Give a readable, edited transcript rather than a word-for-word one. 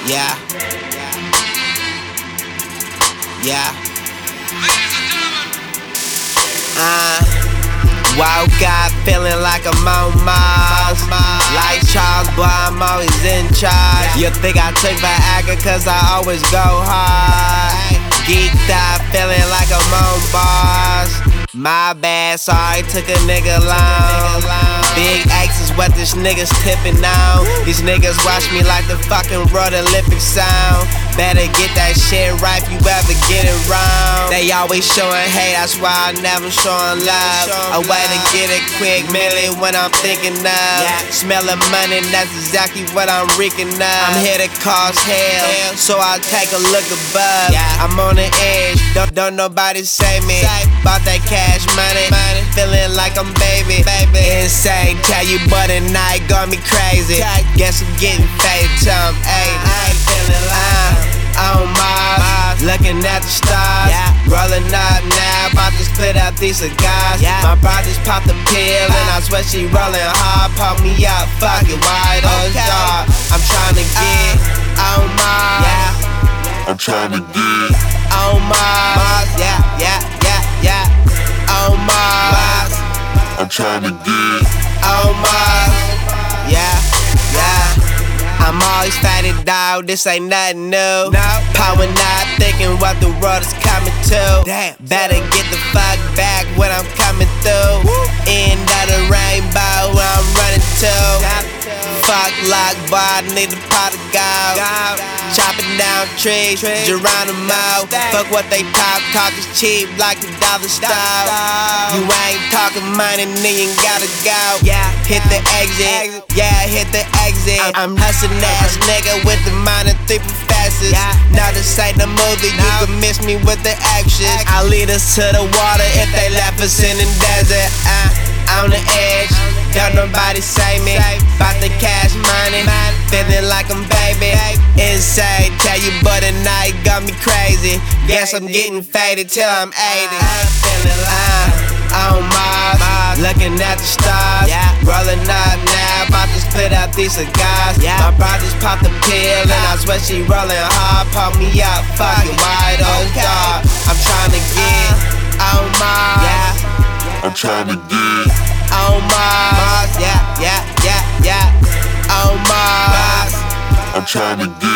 Yeah. Yeah. Woke up feeling like I'm on Mars. Like Charles, boy, I'm always in charge. You think I took Viagra cause I always go hard. Geeked out, feeling like I'm on bars. My bad, sorry, took a nigga long. Big X is what this nigga's tipping on. These niggas watch me like the fucking Road Olympic sound. Better get that shit right if you ever get it wrong. They always showing hate, that's why I never showing love. A way to get a quick million when I'm thinking of. Smelling money, that's exactly what I'm reeking of. I'm here to cause hell, so I'll take a look above. I'm on the edge, don't nobody save me. Bought that cash money, feeling like I'm baby. Insane, tell you but at night got me crazy. Guess I'm getting faded till I'm 80. On Mars, looking at the stars. Rolling up now, about to split out these cigars. My bro just popped a pill and I swear she rolling hard. Pop me out, fuck it, wide or dark. I'm trying to get on Mars. I'm trying to get on Mars. On Mars. I'm trying to get on Mars. I'm always fighting, dog, this ain't nothing new. Power not thinking what the world is coming to. Better get the fuck back when I'm coming through. End of the rainbow where I'm running to. Fuck luck, boy, I need a pot of gold. Chopping down trees, Geronimo. Fuck what they talk is cheap like the dollar store. You ain't talking money, then you gotta go. Hit the exit, hit the exit. I'm hustling ass nigga with the mind of 3 professors. Now this ain't a movie, you can miss me with the action. I'll lead us to the water if they left us in the desert. On the edge, don't nobody save me. Bout the cash money, feeling like I'm baby. Insane, tell you but at night got me crazy. Guess I'm getting faded till I'm 80. On Mars, looking at the stars. Rolling up now, about to split out these cigars. My bro just popped a pill and I swear she rolling hard. Pop me out, fuck it, wide or dark. I'm trying to get on Mars. I'm trying to get on Mars. On Mars. I'm trying to get